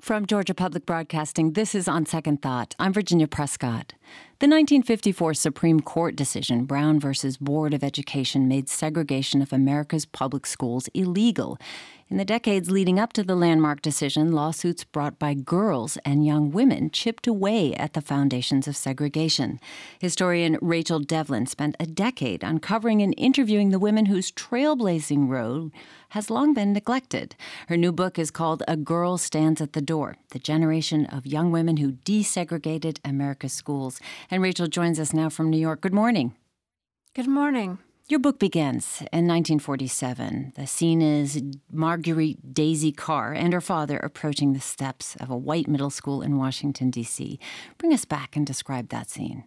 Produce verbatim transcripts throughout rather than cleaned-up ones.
From Georgia Public Broadcasting, this is On Second Thought. I'm Virginia Prescott. The nineteen fifty-four Supreme Court decision, Brown versus Board of Education, made segregation of America's public schools illegal. In the decades leading up to the landmark decision, lawsuits brought by girls and young women chipped away at the foundations of segregation. Historian Rachel Devlin spent a decade uncovering and interviewing the women whose trailblazing role has long been neglected. Her new book is called A Girl Stands at the Door, the generation of young women who desegregated America's schools. And Rachel joins us now from New York. Good morning. Good morning. Your book begins in nineteen forty-seven. The scene is Marguerite Daisy Carr and her father approaching the steps of a white middle school in Washington, D C Bring us back and describe that scene.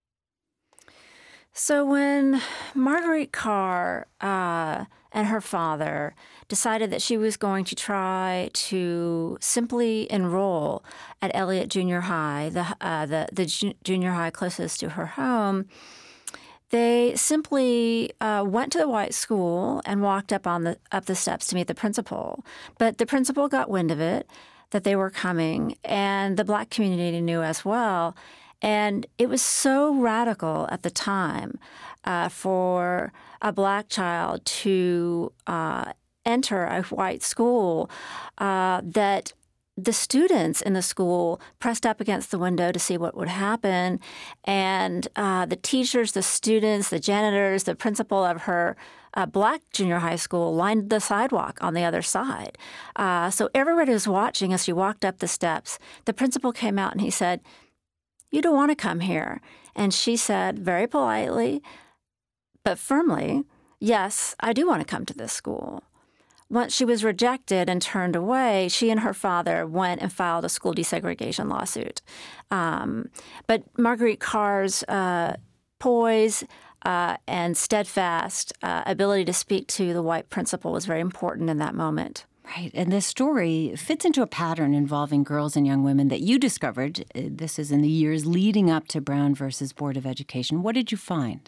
So when Marguerite Carr uh, and her father decided that she was going to try to simply enroll at Elliott Junior High, the, uh, the, the ju- junior high closest to her home, they simply uh, went to the white school and walked up on the up the steps to meet the principal. But the principal got wind of it, that they were coming, and the black community knew as well. And it was so radical at the time uh, for a black child to uh, enter a white school uh, that the students in the school pressed up against the window to see what would happen. And uh, the teachers, the students, the janitors, the principal of her uh, black junior high school lined the sidewalk on the other side. Uh, so everybody was watching as she walked up the steps. The principal came out and he said, "You don't want to come here." And she said very politely, but firmly, "Yes, I do want to come to this school." Once she was rejected and turned away, she and her father went and filed a school desegregation lawsuit. Um, but Marguerite Carr's uh, poise uh, and steadfast uh, ability to speak to the white principal was very important in that moment. Right. And this story fits into a pattern involving girls and young women that you discovered. This is in the years leading up to Brown versus Board of Education. What did you find?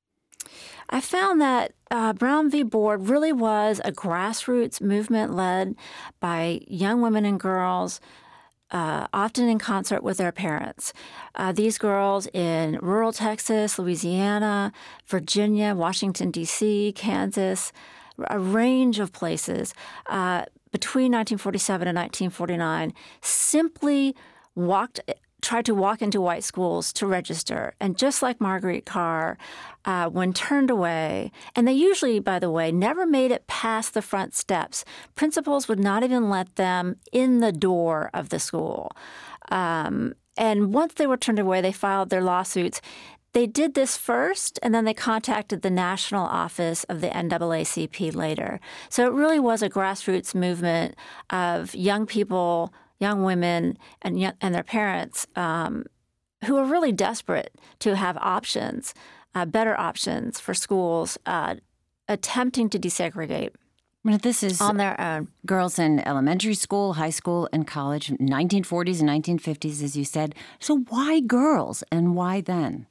I found that uh, Brown v. Board really was a grassroots movement led by young women and girls, uh, often in concert with their parents. Uh, these girls in rural Texas, Louisiana, Virginia, Washington, D C, Kansas, a range of places uh, between nineteen forty-seven and nineteen forty-nine simply walked tried to walk into white schools to register. And just like Marguerite Carr, uh, when turned away, and they usually, by the way, never made it past the front steps. Principals would not even let them in the door of the school. Um, and once they were turned away, they filed their lawsuits. They did this first, and then they contacted the national office of the N double A C P later. So it really was a grassroots movement of young people, young women, and young, and their parents um, who were really desperate to have options, uh, better options for schools, uh, attempting to desegregate. This is on their own. Girls in elementary school, high school, and college, nineteen forties and nineteen fifties, as you said. So why girls, and why then?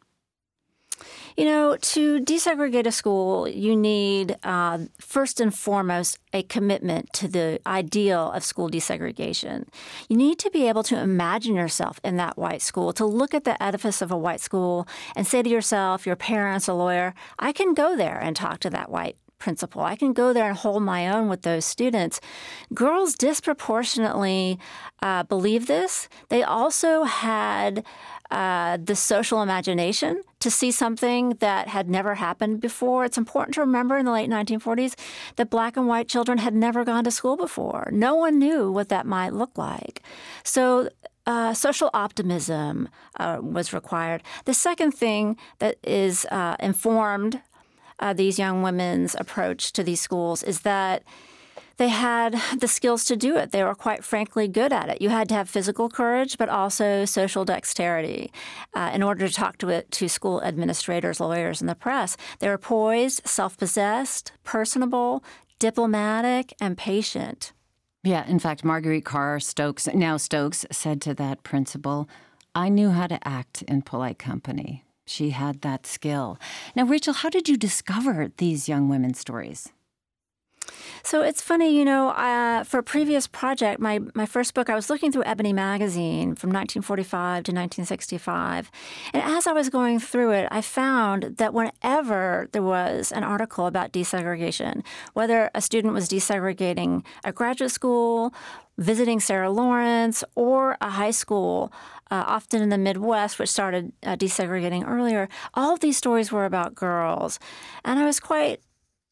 You know, to desegregate a school, you need, uh, first and foremost, a commitment to the ideal of school desegregation. You need to be able to imagine yourself in that white school, to look at the edifice of a white school and say to yourself, your parents, a lawyer, I can go there and talk to that white principal. I can go there and hold my own with those students. Girls disproportionately uh, believe this. They also had uh, the social imagination to see something that had never happened before. It's important to remember in the late nineteen forties that black and white children had never gone to school before. No one knew what that might look like. So Uh, social optimism uh, was required. The second thing that is uh, informed uh, these young women's approach to these schools is that they had the skills to do it. They were quite frankly good at it. You had to have physical courage, but also social dexterity uh, in order to talk to it to school administrators, lawyers, and the press. They were poised, self-possessed, personable, diplomatic, and patient. Yeah, in fact, Marguerite Carr Stokes, now Stokes, said to that principal, I knew how to act in polite company. She had that skill. Now, Rachel, how did you discover these young women's stories? So it's funny, you know, uh, for a previous project, my, my first book, I was looking through Ebony magazine from nineteen forty-five to nineteen sixty-five. And as I was going through it, I found that whenever there was an article about desegregation, whether a student was desegregating a graduate school, visiting Sarah Lawrence, or a high school, uh, often in the Midwest, which started uh, desegregating earlier, all of these stories were about girls. And I was quite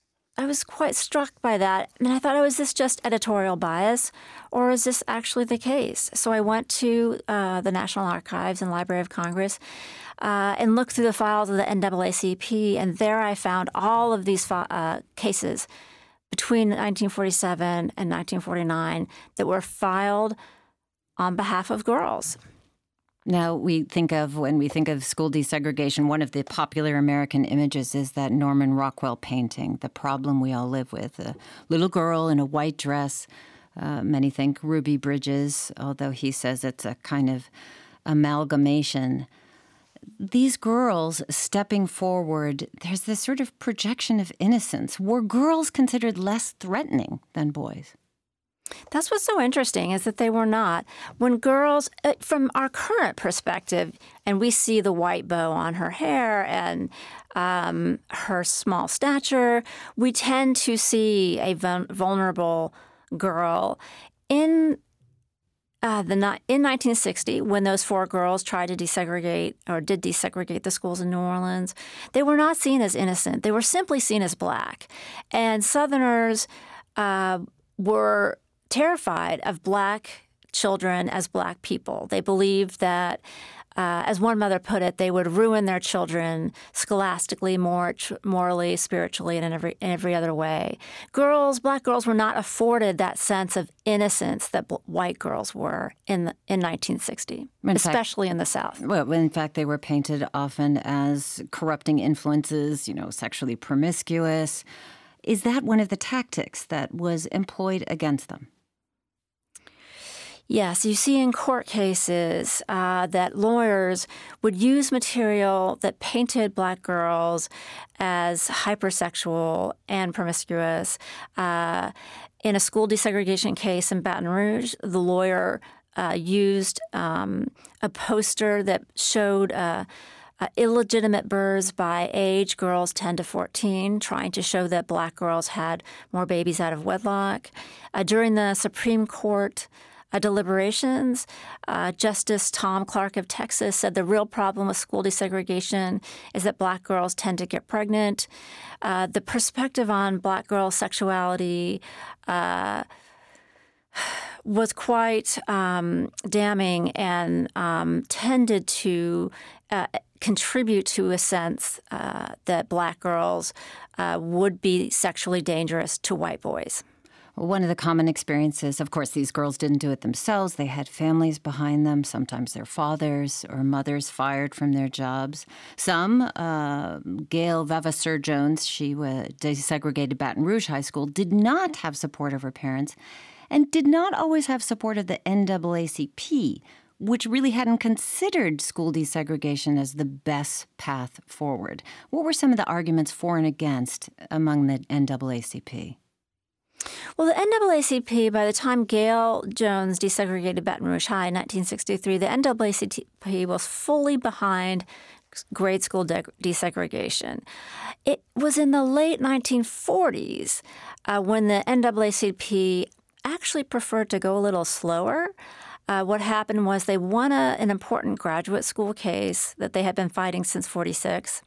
I was quite struck by that. And I thought, oh, is this just editorial bias, or is this actually the case? So I went to uh, the National Archives and Library of Congress uh, and looked through the files of the N double A C P, and there I found all of these uh, cases between nineteen forty-seven and nineteen forty-nine that were filed on behalf of girls. Now, we think of, when we think of school desegregation, one of the popular American images is that Norman Rockwell painting, The Problem We All Live With. A little girl in a white dress. Uh, many think Ruby Bridges, although he says it's a kind of amalgamation. These girls stepping forward, there's this sort of projection of innocence. Were girls considered less threatening than boys? That's what's so interesting, is that they were not. When girls, from our current perspective, and we see the white bow on her hair and um, her small stature, we tend to see a vulnerable girl. In uh, the in nineteen sixty, when those four girls tried to desegregate or did desegregate the schools in New Orleans, they were not seen as innocent. They were simply seen as black. And Southerners uh, were terrified of black children as black people. They believed that, uh, as one mother put it, they would ruin their children scholastically, mor- morally, spiritually, and in every, in every other way. Girls, black girls, were not afforded that sense of innocence that b- white girls were in the, in nineteen sixty, in especially fact, in the South. Well, in fact, they were painted often as corrupting influences, you know, sexually promiscuous. Is that one of the tactics that was employed against them? Yes, you see in court cases uh, that lawyers would use material that painted black girls as hypersexual and promiscuous. Uh, in a school desegregation case in Baton Rouge, the lawyer uh, used um, a poster that showed uh, Uh, illegitimate births by age, girls ten to fourteen, trying to show that black girls had more babies out of wedlock. Uh, during the Supreme Court uh, deliberations, uh, Justice Tom Clark of Texas said the real problem with school desegregation is that black girls tend to get pregnant. Uh, the perspective on black girl sexuality uh, was quite um, damning and um, tended to uh, contribute to a sense uh, that black girls uh, would be sexually dangerous to white boys. One of the common experiences, of course, these girls didn't do it themselves. They had families behind them, sometimes their fathers or mothers fired from their jobs. Some, uh, Gail Vavasseur Jones, she was desegregated Baton Rouge High School, did not have support of her parents and did not always have support of the N double A C P, which really hadn't considered school desegregation as the best path forward. What were some of the arguments for and against among the N double A C P? Well, the N double A C P, by the time Gail Jones desegregated Baton Rouge High in nineteen sixty-three, the N double A C P was fully behind grade school de- desegregation. It was in the late nineteen forties uh, when the N double A C P actually preferred to go a little slower. Uh, what happened was they won a, an important graduate school case that they had been fighting since forty-six.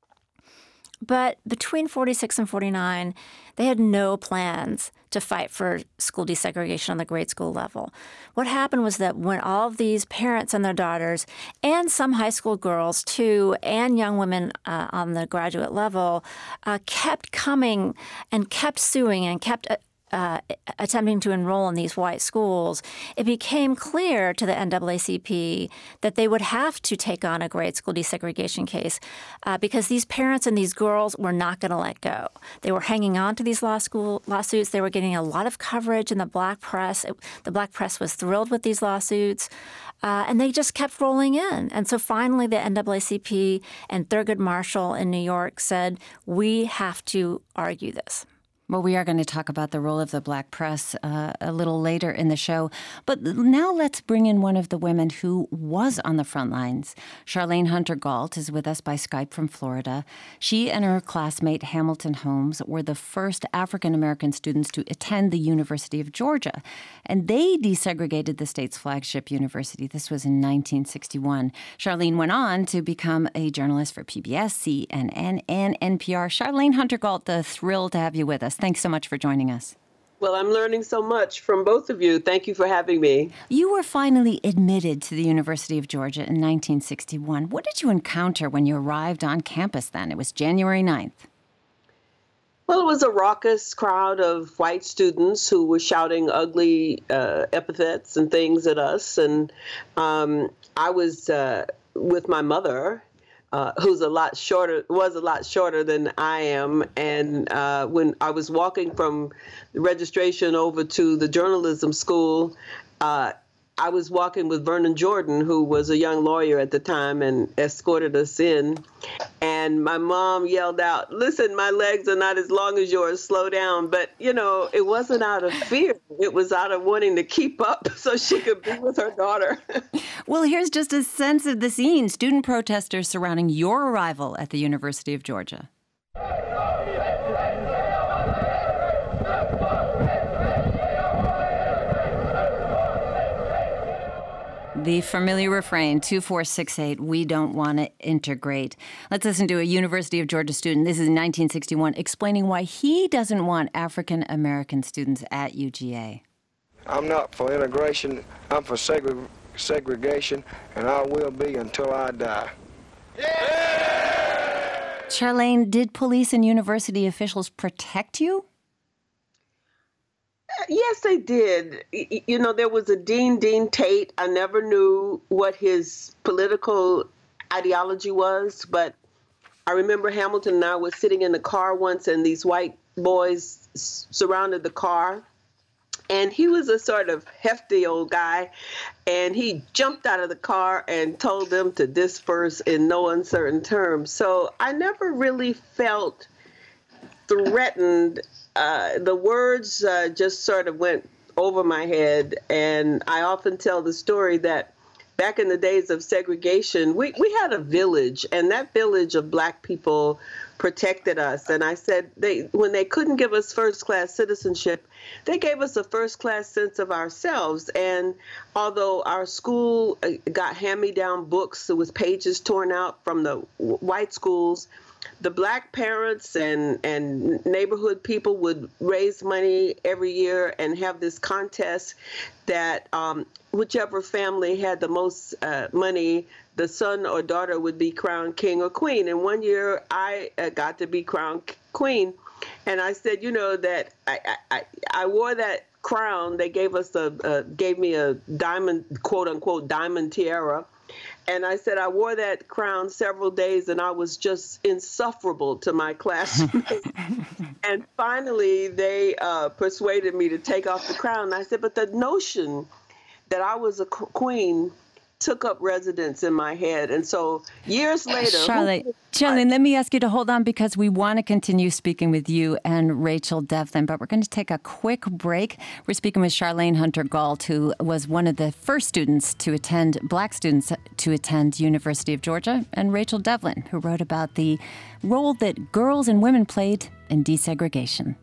But between forty-six and forty-nine, they had no plans to fight for school desegregation on the grade school level. What happened was that when all of these parents and their daughters, and some high school girls too, and young women uh, on the graduate level, uh, kept coming and kept suing and kept uh, Uh, attempting to enroll in these white schools, it became clear to the N double A C P that they would have to take on a grade school desegregation case uh, because these parents and these girls were not going to let go. They were hanging on to these law school lawsuits. They were getting a lot of coverage in the black press. It, the black press was thrilled with these lawsuits, uh, and they just kept rolling in. And so finally, the N double A C P and Thurgood Marshall in New York said, we have to argue this. Well, we are going to talk about the role of the Black press uh, a little later in the show. But now let's bring in one of the women who was on the front lines. Charlayne Hunter-Gault is with us by Skype from Florida. She and her classmate Hamilton Holmes were the first African-American students to attend the University of Georgia. And they desegregated the state's flagship university. This was in nineteen sixty-one. Charlayne went on to become a journalist for P B S, C N N, and N P R. Charlayne Hunter-Gault, uh, thrilled to have you with us. Thanks so much for joining us. Well, I'm learning so much from both of you. Thank you for having me. You were finally admitted to the University of Georgia in nineteen sixty-one. What did you encounter when you arrived on campus then? It was January ninth. Well, it was a raucous crowd of white students who were shouting ugly uh, epithets and things at us. And um, I was uh, with my mother, Uh, who's a lot shorter, was a lot shorter than I am. And uh, when I was walking from the registration over to the journalism school, uh, I was walking with Vernon Jordan, who was a young lawyer at the time and escorted us in. And my mom yelled out, "Listen, my legs are not as long as yours, slow down." But, you know, it wasn't out of fear. It was out of wanting to keep up so she could be with her daughter. Well, here's just a sense of the scene. Student protesters surrounding your arrival at the University of Georgia. The familiar refrain, two four six eight, we don't want to integrate. Let's listen to a University of Georgia student. This is nineteen sixty-one, explaining why he doesn't want African-American students at U G A. I'm not for integration. I'm for segre- segregation, and I will be until I die. Yeah! Charlayne, did police and university officials protect you? Yes, they did. You know, there was a Dean, Dean Tate. I never knew what his political ideology was, but I remember Hamilton and I were sitting in the car once, and these white boys surrounded the car. And he was a sort of hefty old guy, and he jumped out of the car and told them to disperse in no uncertain terms. So I never really felt threatened. Uh, the words uh, just sort of went over my head, and I often tell the story that back in the days of segregation, we, we had a village, and that village of Black people protected us. And I said, they when they couldn't give us first-class citizenship, they gave us a first-class sense of ourselves. And although our school got hand-me-down books with pages torn out from the white schools, the Black parents and, and neighborhood people would raise money every year and have this contest that um, whichever family had the most uh, money, the son or daughter would be crowned king or queen. And one year I uh, got to be crowned queen. And I said, you know, that I, I, I wore that crown. They gave us a, uh, gave me a diamond, quote unquote, diamond tiara. And I said I wore that crown several days, and I was just insufferable to my classmates. And finally, they uh, persuaded me to take off the crown. And I said, but the notion that I was a queen took up residence in my head. And so years later... Charlotte, Charlayne, let me ask you to hold on, because we want to continue speaking with you and Rachel Devlin, but we're going to take a quick break. We're speaking with Charlayne Hunter-Gault, who was one of the first students to attend, Black students to attend University of Georgia, and Rachel Devlin, who wrote about the role that girls and women played in desegregation.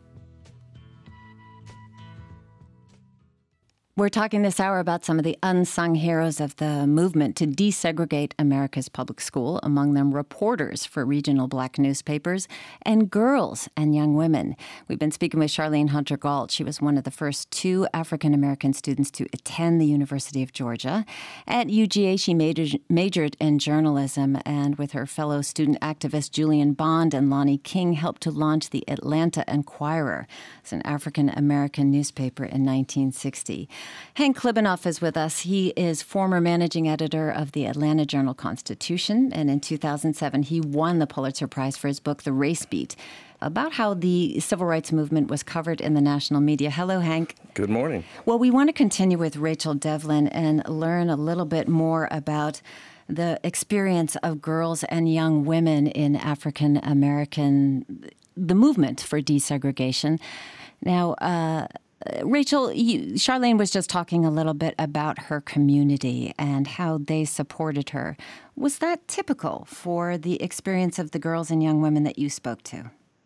We're talking this hour about some of the unsung heroes of the movement to desegregate America's public school, among them reporters for regional Black newspapers and girls and young women. We've been speaking with Charlayne Hunter-Gault. She was one of the first two African-American students to attend the University of Georgia. At U G A, she majored, majored in journalism, and with her fellow student activists Julian Bond and Lonnie King, helped to launch the Atlanta Enquirer. It's an African-American newspaper in nineteen sixty. Hank Klibanoff is with us. He is former managing editor of the Atlanta Journal-Constitution, and in two thousand seven, he won the Pulitzer Prize for his book, The Race Beat, about how the civil rights movement was covered in the national media. Hello, Hank. Good morning. Well, we want to continue with Rachel Devlin and learn a little bit more about the experience of girls and young women in African-American the movement for desegregation. Now, uh, Rachel, you, Charlene was just talking a little bit about her community and how they supported her. Was that typical for the experience of the girls and young women that you spoke to?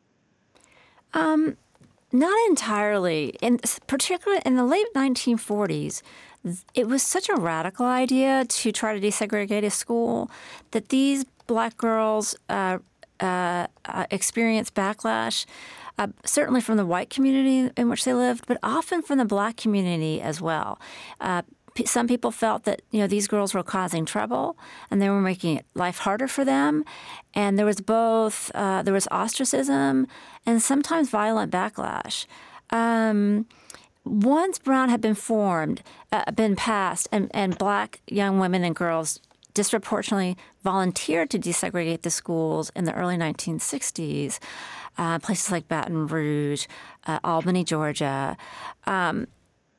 Um, not entirely. In particularly in the late nineteen forties, it was such a radical idea to try to desegregate a school that these black girls uh, uh, uh, experienced backlash. Uh, certainly from the white community in which they lived, but often from the black community as well. Uh, p- some people felt that, you know, these girls were causing trouble and they were making life harder for them. And there was both, uh, there was ostracism and sometimes violent backlash. Um, once Brown had been formed, uh, been passed, and, and black young women and girls disproportionately volunteered to desegregate the schools in the early nineteen sixties, Uh, places like Baton Rouge, uh, Albany, Georgia. Um,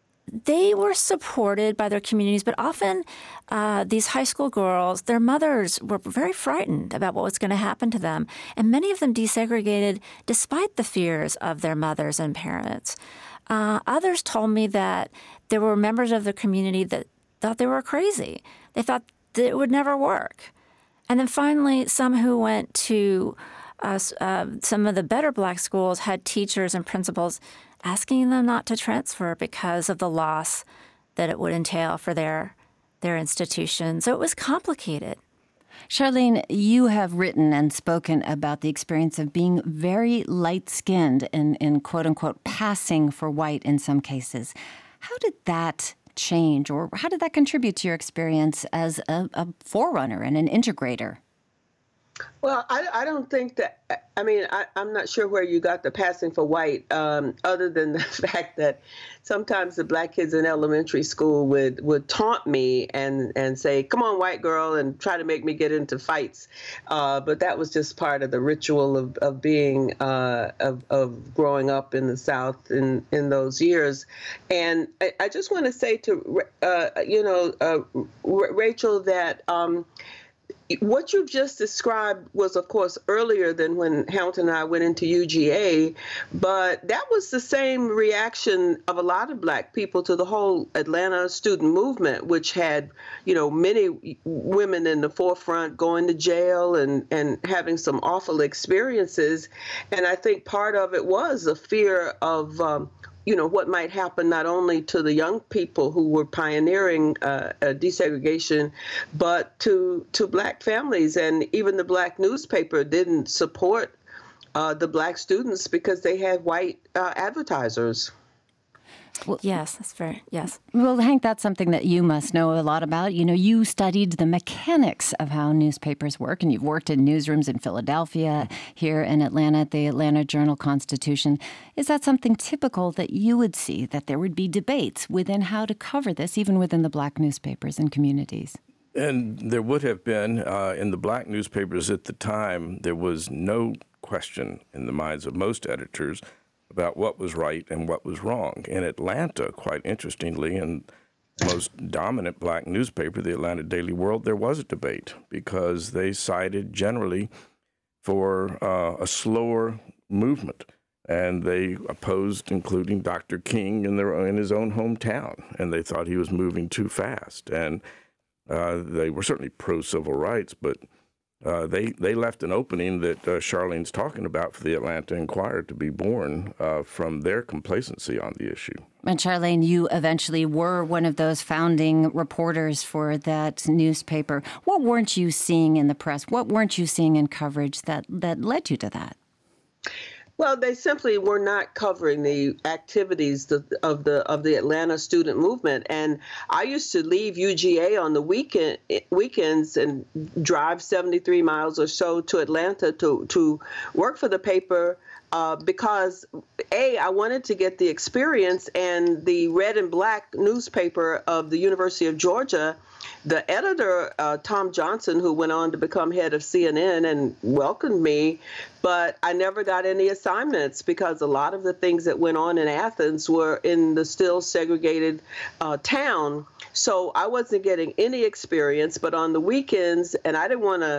they were supported by their communities, but often uh, these high school girls, their mothers were very frightened about what was going to happen to them. And many of them desegregated despite the fears of their mothers and parents. Uh, others told me that there were members of the community that thought they were crazy. They thought that it would never work. And then finally, some who went to Uh, uh, some of the better black schools had teachers and principals asking them not to transfer because of the loss that it would entail for their their institution. So it was complicated. Charlene, you have written and spoken about the experience of being very light-skinned and, and quote-unquote passing for white in some cases. How did that change, or how did that contribute to your experience as a, a forerunner and an integrator? Well, I, I don't think that, I mean, I, I'm not sure where you got the passing for white, um, other than the fact that sometimes the black kids in elementary school would, would taunt me and, and say, come on, white girl, and try to make me get into fights. Uh, but that was just part of the ritual of, of being, uh, of, of growing up in the South in, in those years. And I, I just want to say to, uh, you know, uh, Rachel, that um, what you've just described was, of course, earlier than when Hamilton and I went into U G A, but that was the same reaction of a lot of black people to the whole Atlanta student movement, which had, you know, many women in the forefront going to jail and, and having some awful experiences. And I think part of it was a fear of um, you know, what might happen not only to the young people who were pioneering uh, uh, desegregation, but to to black families. And even the black newspaper didn't support uh, the black students because they had white uh, advertisers. Well, yes, that's very, yes. Well, Hank, that's something that you must know a lot about. You know, you studied the mechanics of how newspapers work, and you've worked in newsrooms in Philadelphia, here in Atlanta at the Atlanta Journal-Constitution. Is that something typical that you would see, that there would be debates within how to cover this, even within the black newspapers and communities? And there would have been, uh, in the black newspapers at the time, there was no question in the minds of most editors about what was right and what was wrong. In Atlanta, quite interestingly, in the most dominant black newspaper, the Atlanta Daily World, there was a debate because they sided generally for uh, a slower movement. And they opposed including Doctor King in, their, in his own hometown, and they thought he was moving too fast. And uh, they were certainly pro-civil rights, but Uh, they, they left an opening that uh, Charlene's talking about for the Atlanta Inquirer to be born uh, from their complacency on the issue. And Charlene, you eventually were one of those founding reporters for that newspaper. What weren't you seeing in the press? What weren't you seeing in coverage that, that led you to that? Well, they simply were not covering the activities of the of the Atlanta student movement. And I used to leave U G A on the weekend weekends and drive seventy-three miles or so to Atlanta to to work for the paper uh, because, A, I wanted to get the experience, and the red and black newspaper of the University of Georgia, the editor, uh, Tom Johnson, who went on to become head of C N N and welcomed me, but I never got any assignments because a lot of the things that went on in Athens were in the still segregated uh, town. So I wasn't getting any experience, but on the weekends, and I didn't want to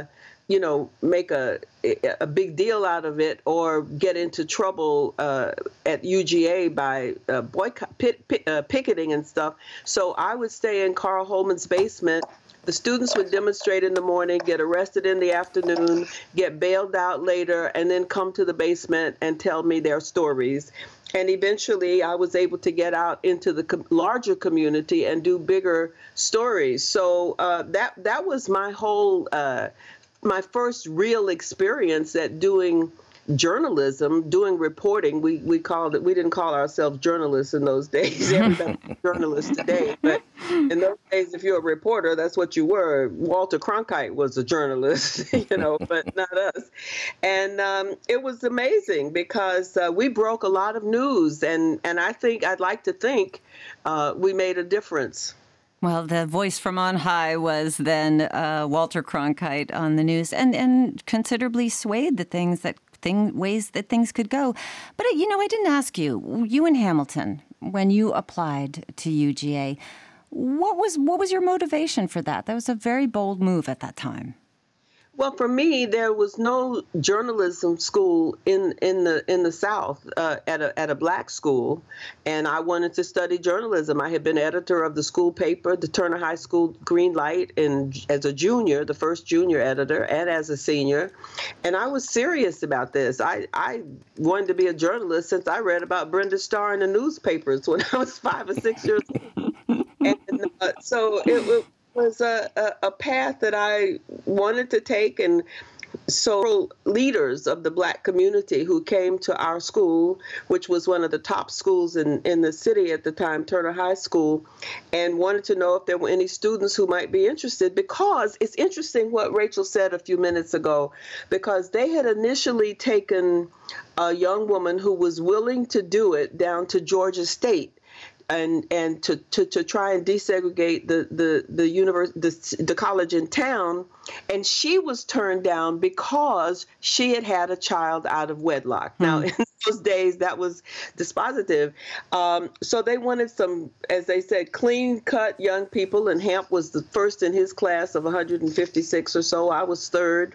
you know, make a a big deal out of it or get into trouble uh, at U G A by uh, boycott, pit, pit, uh, picketing and stuff. So I would stay in Carl Holman's basement. The students would demonstrate in the morning, get arrested in the afternoon, get bailed out later, and then come to the basement and tell me their stories. And eventually I was able to get out into the com- larger community and do bigger stories. So uh, that that was my whole, uh, my first real experience at doing journalism, doing reporting. We we called it, we didn't call ourselves journalists in those days. Everybody's a journalist today. But in those days, if you're a reporter, that's what you were. Walter Cronkite was a journalist, you know, but not us. And um, it was amazing because uh, we broke a lot of news. And, and I think, I'd like to think uh, we made a difference. Well, the voice from on high was then uh, Walter Cronkite on the news, and, and considerably swayed the things that thing ways that things could go. But you know, I didn't ask you. You in Hamilton, when you applied to U G A, what was what was your motivation for that? That was a very bold move at that time. Well, for me, there was no journalism school in, in the in the South uh, at a at a black school, and I wanted to study journalism. I had been editor of the school paper, the Turner High School Green Light, and as a junior, the first junior editor, and as a senior, and I was serious about this. I I wanted to be a journalist since I read about Brenda Starr in the newspapers when I was five or six years old, and uh, so it was. was a, a, a path that I wanted to take, and so leaders of the black community who came to our school, which was one of the top schools in, in the city at the time, Turner High School, and wanted to know if there were any students who might be interested, because it's interesting what Rachel said a few minutes ago, because they had initially taken a young woman who was willing to do it down to Georgia State and and to, to, to try and desegregate the the the univers- the, the college in town, and she was turned down because she had had a child out of wedlock. Mm. Now, in those days, that was dispositive. Um, so they wanted some, as they said, clean-cut young people, and Hamp was the first in his class of one hundred fifty-six or so. I was third,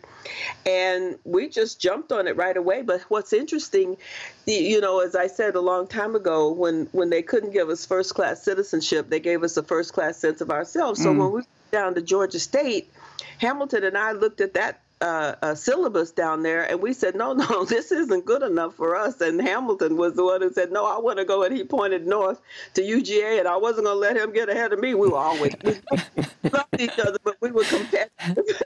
and we just jumped on it right away. But what's interesting, you know, as I said a long time ago, when, when they couldn't give us first-class citizenship, they gave us a first-class sense of ourselves. So mm. when we went down to Georgia State, Hamilton and I looked at that uh, uh, syllabus down there, and we said, no, no, this isn't good enough for us. And Hamilton was the one who said, no, I want to go. And he pointed north to U G A, and I wasn't going to let him get ahead of me. We were always we loved each other, but we were competitive.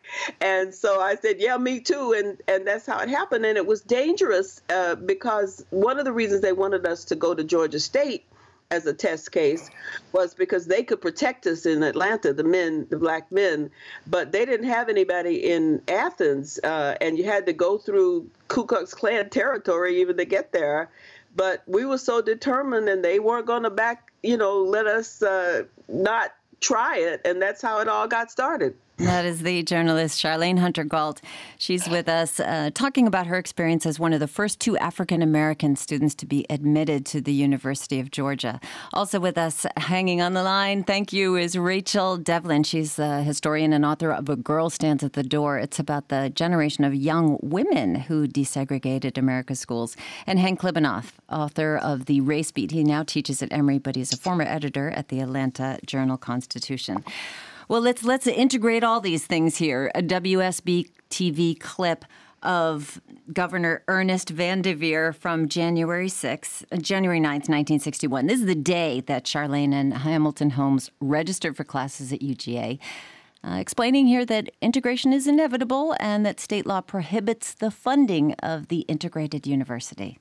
And so I said, yeah, me too. And and that's how it happened. And it was dangerous uh, because one of the reasons they wanted us to go to Georgia State as a test case was because they could protect us in Atlanta, the men, the black men, but they didn't have anybody in Athens, uh, and you had to go through Ku Klux Klan territory even to get there. But we were so determined, and they weren't going to back, you know, let us uh, not try it, and that's how it all got started. That is the journalist Charlayne Hunter-Gault. She's with us uh, talking about her experience as one of the first two African-American students to be admitted to the University of Georgia. Also with us, hanging on the line, thank you, is Rachel Devlin. She's a historian and author of A Girl Stands at the Door. It's about the generation of young women who desegregated America's schools. And Hank Klibanoff, author of The Race Beat. He now teaches at Emory, but he's a former editor at the Atlanta Journal-Constitution. Well, let's let's integrate all these things here. A W S B T V clip of Governor Ernest Van Devere from January sixth, January ninth, nineteen sixty-one. This is the day that Charlayne and Hamilton Holmes registered for classes at U G A, uh, explaining here that integration is inevitable and that state law prohibits the funding of the integrated university.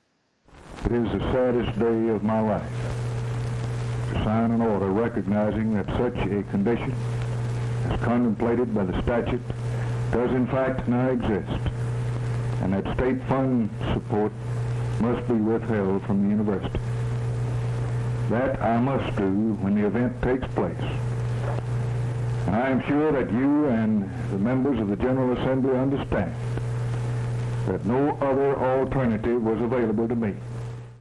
It is the saddest day of my life to sign an order recognizing that such a condition as contemplated by the statute does in fact now exist, and that state fund support must be withheld from the university. That I must do when the event takes place. And I am sure that you and the members of the General Assembly understand that no other alternative was available to me.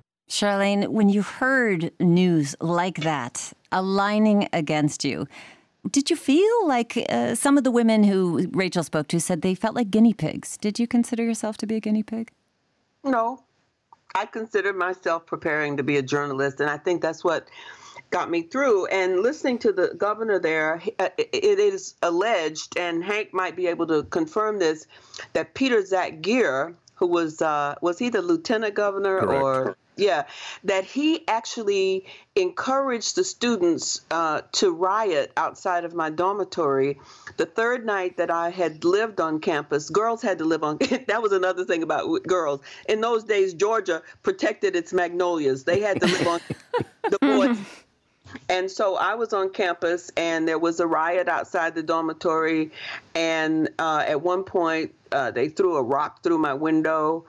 Charlayne, when you heard news like that aligning against you, Did you feel like uh, some of the women who Rachel spoke to said they felt like guinea pigs? Did you consider yourself to be a guinea pig? No, I consider myself preparing to be a journalist, and I think that's what got me through. And listening to the governor there, it is alleged, and Hank might be able to confirm this, that Peter Zach Geer, who was uh, was he the lieutenant governor? Correct. Or yeah, that he actually encouraged the students uh, to riot outside of my dormitory. The third night that I had lived on campus, girls had to live on. That was another thing about girls. In those days, Georgia protected its magnolias. They had to live on the boys. And so I was on campus, and there was a riot outside the dormitory. And uh, at one point, uh, they threw a rock through my window.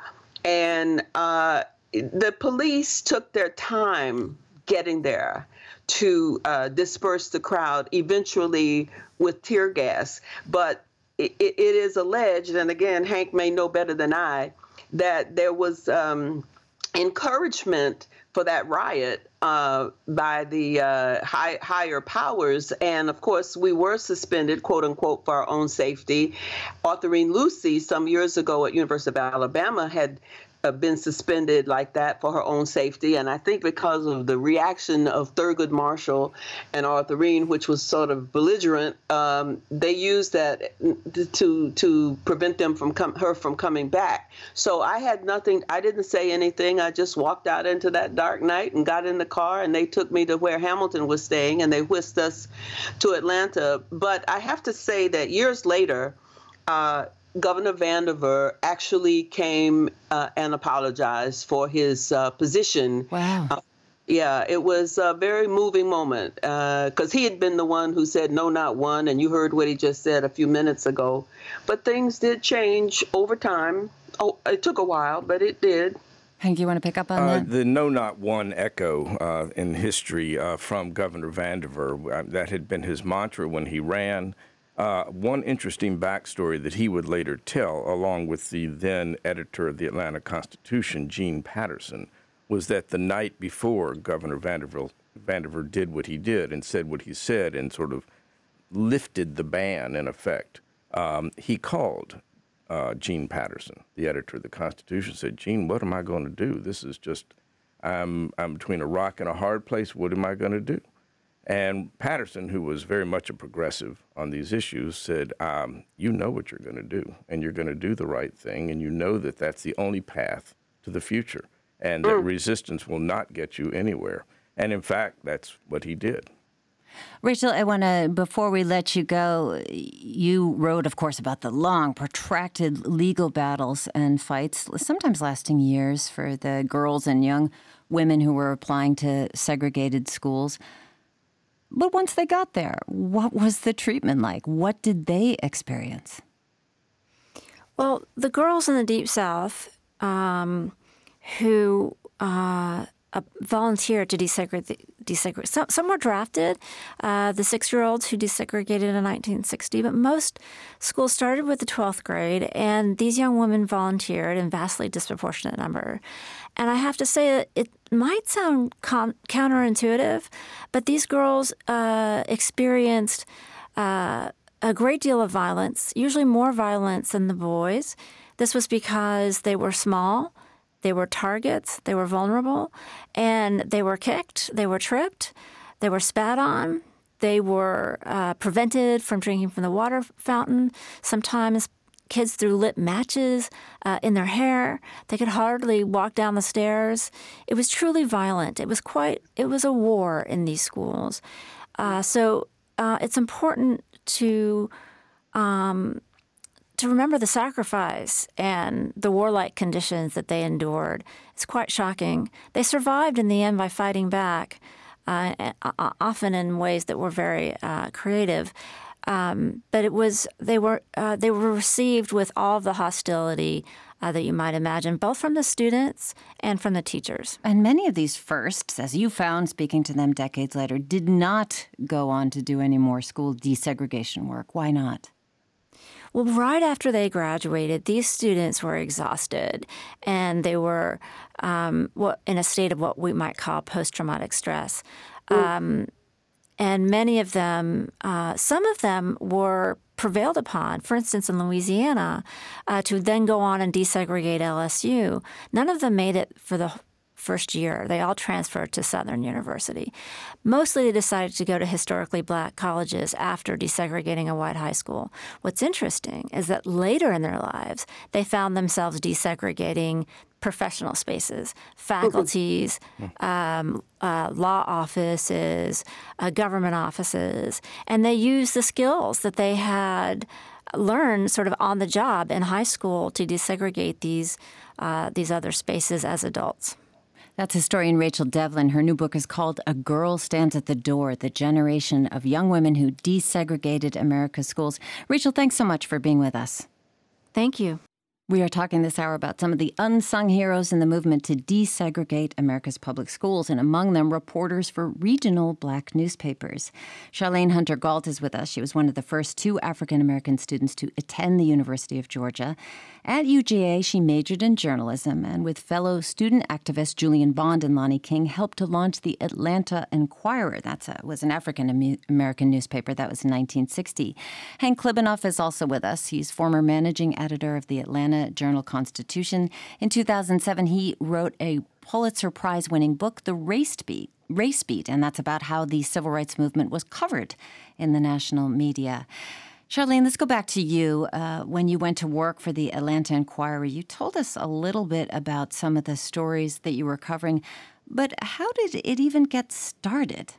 And uh, the police took their time getting there to uh, disperse the crowd, eventually with tear gas. But it, it is alleged, and again, Hank may know better than I, that there was um, encouragement for that riot uh, by the uh, high, higher powers. And of course, we were suspended, quote unquote, for our own safety. Autherine Lucy, some years ago at University of Alabama, had uh, been suspended like that for her own safety. And I think because of the reaction of Thurgood Marshall and Autherine, which was sort of belligerent, um, they used that to to prevent them from com- her from coming back. So I had nothing. I didn't say anything. I just walked out into that dark night and got in the car, and they took me to where Hamilton was staying, and they whisked us to Atlanta. But I have to say that years later, uh, Governor Vandiver actually came uh, and apologized for his uh, position. Wow. Uh, yeah, it was a very moving moment because uh, he had been the one who said no, not one. And you heard what he just said a few minutes ago. But things did change over time. Oh, it took a while, but it did. Hank, you want to pick up on Uh, that? the no, not one echo uh, in history uh, from Governor Vandiver. Uh, that had been his mantra when he ran. Uh, one interesting backstory that he would later tell, along with the then editor of the Atlanta Constitution, Gene Patterson, was that the night before Governor Vandiver, Vandiver did what he did and said what he said and sort of lifted the ban, in effect, um, he called uh, Gene Patterson, the editor of the Constitution, said, Gene, what am I going to do? This is just, I'm, I'm between a rock and a hard place. What am I going to do? And Patterson, who was very much a progressive on these issues, said, um, you know what you're going to do, and you're going to do the right thing, and you know that that's the only path to the future, and that resistance will not get you anywhere. And in fact, that's what he did. Rachel, I want to, before we let you go, you wrote, of course, about the long, protracted legal battles and fights, sometimes lasting years, for the girls and young women who were applying to segregated schools. But once they got there, what was the treatment like? What did they experience? Well, the girls in the Deep South um, who uh, uh, volunteered to desegregate, desegregate. Some, some were drafted, uh, the six-year-olds who desegregated in nineteen sixty, but most schools started with the twelfth grade, and these young women volunteered in vastly disproportionate number. And I have to say that it might sound con- counterintuitive, but these girls uh, experienced uh, a great deal of violence, usually more violence than the boys. This was because they were small, they were targets, they were vulnerable, and they were kicked, they were tripped, they were spat on, they were uh, prevented from drinking from the water fountain. Sometimes kids threw lit matches uh, in their hair. They could hardly walk down the stairs. It was truly violent. It was quite, it was a war in these schools. Uh, so uh, it's important to um, to remember the sacrifice and the warlike conditions that they endured. It's quite shocking. They survived in the end by fighting back, uh, often in ways that were very uh, creative. Um, but it was they were uh, they were received with all of the hostility uh, that you might imagine, both from the students and from the teachers. And many of these firsts, as you found speaking to them decades later, did not go on to do any more school desegregation work. Why not? Well, right after they graduated, these students were exhausted, and they were um, what, in a state of what we might call post-traumatic stress. Um, and many of them, uh, some of them were prevailed upon, for instance, in Louisiana, uh, to then go on and desegregate L S U. None of them made it for the first year. They all transferred to Southern University. Mostly they decided to go to historically black colleges after desegregating a white high school. What's interesting is that later in their lives, they found themselves desegregating professional spaces, faculties, um, uh, law offices, uh, government offices, and they used the skills that they had learned sort of on the job in high school to desegregate these uh, these other spaces as adults. That's historian Rachel Devlin. Her new book is called A Girl Stands at the Door, The Generation of Young Women Who Desegregated America's Schools. Rachel, thanks so much for being with us. Thank you. We are talking this hour about some of the unsung heroes in the movement to desegregate America's public schools, and among them, reporters for regional black newspapers. Charlayne Hunter Gault is with us. She was one of the first two African-American students to attend the University of Georgia. At U G A, she majored in journalism, and with fellow student activists Julian Bond and Lonnie King, helped to launch the Atlanta Enquirer. That was an African-American newspaper. That was in nineteen sixty. Hank Klibanoff is also with us. He's former managing editor of the Atlanta Journal-Constitution. In two thousand seven, he wrote a Pulitzer Prize-winning book, The Race Beat, Race Beat, and that's about how the civil rights movement was covered in the national media. Charlayne, let's go back to you. Uh, when you went to work for the Atlanta Enquirer, you told us a little bit about some of the stories that you were covering, but how did it even get started?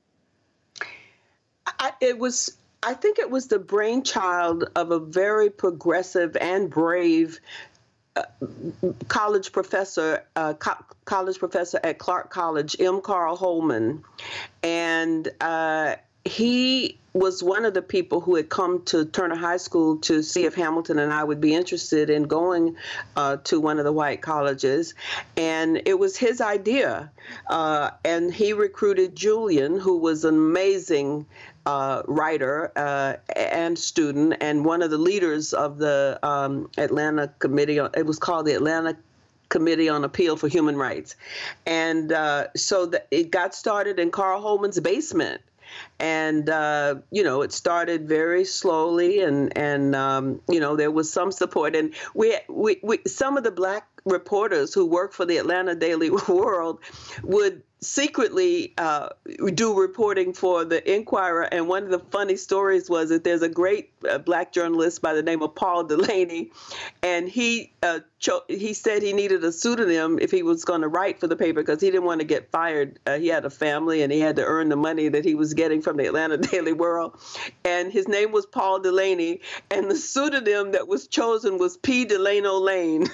I, it was, I think it was the brainchild of a very progressive and brave uh, college professor, uh, co- college professor at Clark College, M. Carl Holman. And uh, he was one of the people who had come to Turner High School to see if Hamilton and I would be interested in going uh, to one of the white colleges. And it was his idea. Uh, and he recruited Julian, who was an amazing uh, writer uh, and student, and one of the leaders of the um, Atlanta Committee. It was called the Atlanta Committee on Appeal for Human Rights. And uh, so the, it got started in Carl Holman's basement. And, uh, you know, it started very slowly, and, and um, you know, there was some support. And we, we, we, some of the black reporters who work for the Atlanta Daily World would secretly uh, do reporting for the Enquirer. And one of the funny stories was that there's a great uh, black journalist by the name of Paul Delaney, and he uh, cho- he said he needed a pseudonym if he was going to write for the paper because he didn't want to get fired. Uh, he had a family and he had to earn the money that he was getting from the Atlanta Daily World. And his name was Paul Delaney, and the pseudonym that was chosen was P. Delano Lane.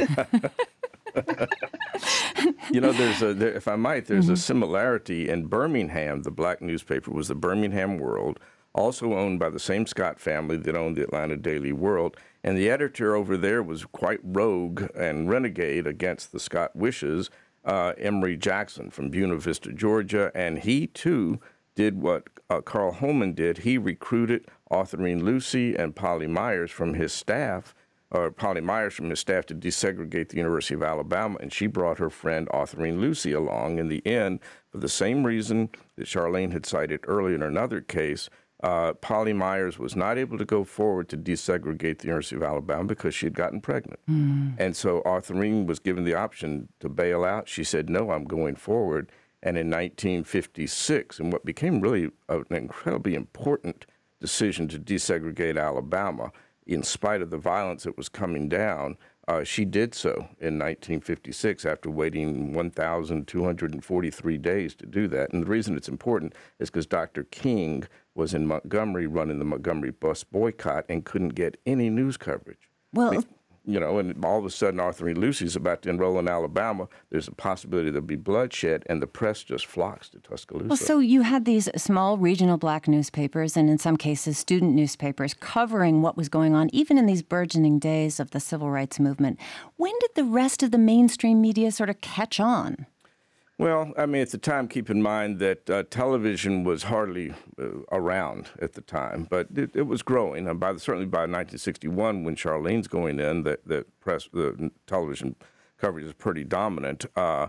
You know, there's a, there, if I might, there's mm-hmm. a similarity in Birmingham. The black newspaper was the Birmingham World, also owned by the same Scott family that owned the Atlanta Daily World. And the editor over there was quite rogue and renegade against the Scott wishes, uh, Emory Jackson from Buena Vista, Georgia. And he, too, did what uh, Carl Holman did. He recruited Autherine Lucy and Polly Myers from his staff, or Polly Myers from his staff, to desegregate the University of Alabama, and she brought her friend Autherine Lucy along. In the end, for the same reason that Charlayne had cited earlier in another case, uh, Polly Myers was not able to go forward to desegregate the University of Alabama because she had gotten pregnant. Mm. And so Autherine was given the option to bail out. She said, no, I'm going forward. And in nineteen fifty-six, and what became really an incredibly important decision to desegregate Alabama, in spite of the violence that was coming down, uh, she did so in nineteen fifty-six after waiting one thousand two hundred forty-three days to do that. And the reason it's important is because Doctor King was in Montgomery running the Montgomery bus boycott and couldn't get any news coverage. Well, I mean, you know, and all of a sudden Autherine Lucy's about to enroll in Alabama. There's a possibility there'll be bloodshed, and the press just flocks to Tuscaloosa. Well, so you had these small regional black newspapers, and in some cases student newspapers, covering what was going on, even in these burgeoning days of the civil rights movement. When did the rest of the mainstream media sort of catch on? Well, I mean, at the time, keep in mind that uh, television was hardly uh, around at the time, but it, it was growing. And by the, certainly by nineteen sixty-one, when Charlayne's going in, the, the press, the television coverage is pretty dominant. Uh,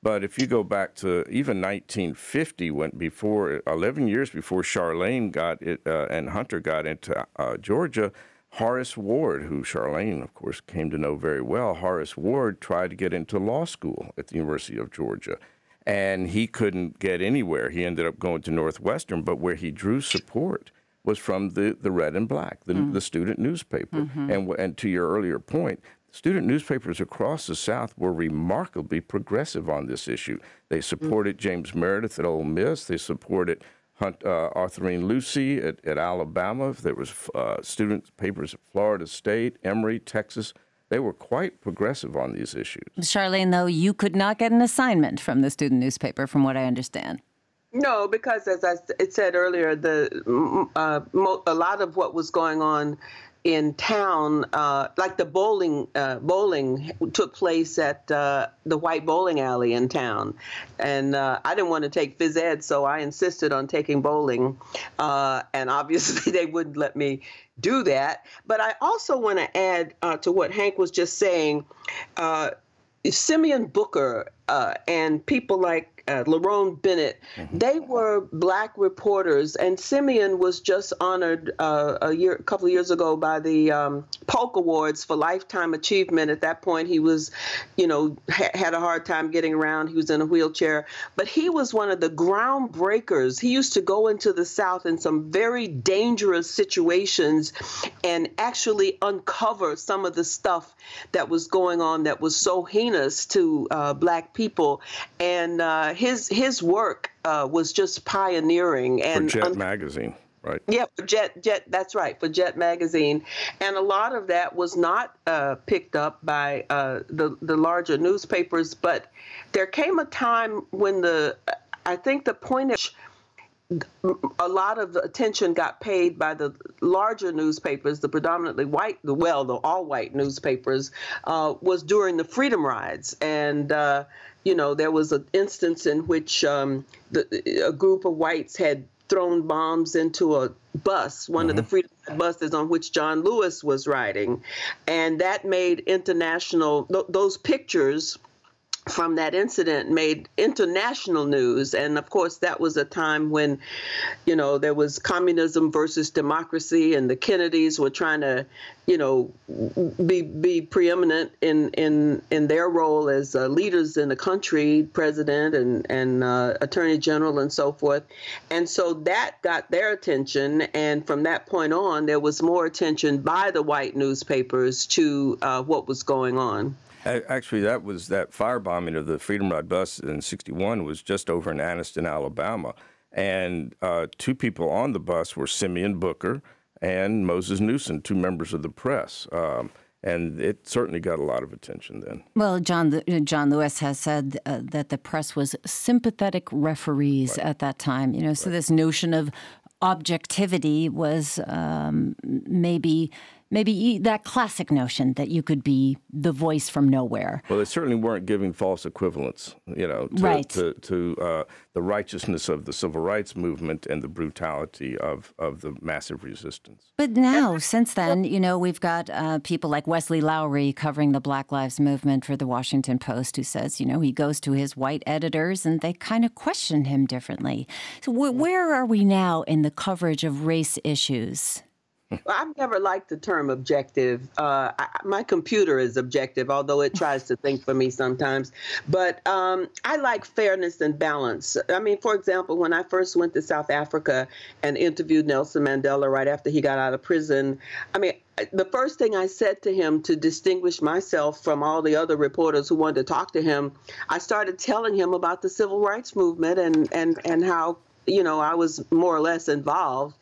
But if you go back to even nineteen fifty, when before eleven years before Charlene got it uh, and Hunter got into uh, Georgia, Horace Ward, who Charlene, of course, came to know very well, Horace Ward tried to get into law school at the University of Georgia, and he couldn't get anywhere. He ended up going to Northwestern, but where he drew support was from the, the Red and Black, the, mm. the student newspaper. Mm-hmm. And, and to your earlier point, student newspapers across the South were remarkably progressive on this issue. They supported mm-hmm. James Meredith at Ole Miss. They supported Hunt, uh, Arthurine Lucy at, at Alabama. There was uh, student papers at Florida State, Emory, Texas. They were quite progressive on these issues. Charlene, though, you could not get an assignment from the student newspaper, from what I understand. No, because as I said earlier, the uh, a lot of what was going on in town, uh, like the bowling, uh, bowling took place at uh, the White Bowling Alley in town. And uh, I didn't want to take phys ed, so I insisted on taking bowling. Uh, and obviously they wouldn't let me do that. But I also want to add uh, to what Hank was just saying, uh, Simeon Booker uh, and people like uh, Lerone Bennett, mm-hmm. they were Black reporters, and Simeon was just honored uh, a year, a couple of years ago by the um, Polk Awards for Lifetime Achievement. At that point, he was, you know, ha- had a hard time getting around. He was in a wheelchair, but he was one of the groundbreakers. He used to go into the South in some very dangerous situations and actually uncover some of the stuff that was going on that was so heinous to uh, Black people. And uh, his his work uh, was just pioneering. And for Jet un- Magazine, right? Yeah, for Jet, Jet, that's right, for Jet Magazine. And a lot of that was not uh, picked up by uh, the, the larger newspapers. But there came a time when the, I think the point is, a lot of the attention got paid by the larger newspapers, the predominantly white, the well, the all-white newspapers, uh, was during the Freedom Rides. And, uh, you know, there was an instance in which um, the, a group of whites had thrown bombs into a bus, one mm-hmm. of the Freedom Ride buses on which John Lewis was riding. And that made international, th- those pictures from that incident made international news. And of course, that was a time when, you know, there was communism versus democracy, and the Kennedys were trying to, you know, be be preeminent in in, in their role as uh, leaders in the country, president and, and uh, attorney general and so forth. And so that got their attention. And from that point on, there was more attention by the white newspapers to uh, what was going on. Actually, that was that firebombing of the Freedom Ride bus in sixty-one was just over in Anniston, Alabama. And uh, two people on the bus were Simeon Booker and Moses Newsom, two members of the press. Um, and it certainly got a lot of attention then. Well, John John Lewis has said uh, that the press was sympathetic referees right. at that time. You know, so right. this notion of objectivity was um, maybe... Maybe that classic notion that you could be the voice from nowhere. Well, they certainly weren't giving false equivalence, you know, to, right. to, to uh, the righteousness of the civil rights movement and the brutality of, of the massive resistance. But now, since then, you know, we've got uh, people like Wesley Lowery covering the Black Lives Movement for the Washington Post, who says, you know, he goes to his white editors and they kind of question him differently. So wh- where are we now in the coverage of race issues? Well, I've never liked the term objective. Uh, I, my computer is objective, although it tries to think for me sometimes. But um, I like fairness and balance. I mean, for example, when I first went to South Africa and interviewed Nelson Mandela right after he got out of prison, I mean, the first thing I said to him to distinguish myself from all the other reporters who wanted to talk to him, I started telling him about the civil rights movement and, and, and how, you know, I was more or less involved.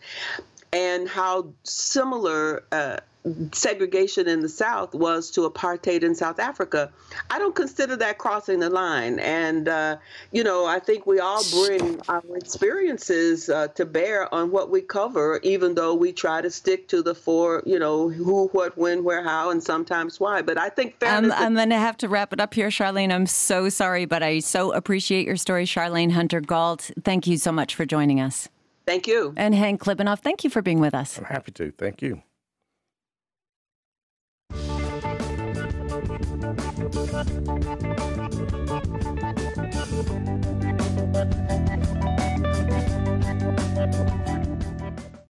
And how similar uh, segregation in the South was to apartheid in South Africa. I don't consider that crossing the line. And, uh, you know, I think we all bring our experiences uh, to bear on what we cover, even though we try to stick to the four, you know, who, what, when, where, how, and sometimes why. But I think fairness... I'm, I'm going to have to wrap it up here, Charlene. I'm so sorry, but I so appreciate your story. Charlene Hunter-Gault, thank you so much for joining us. Thank you. And Hank Klibanoff, thank you for being with us. I'm happy to. Thank you. Thank you.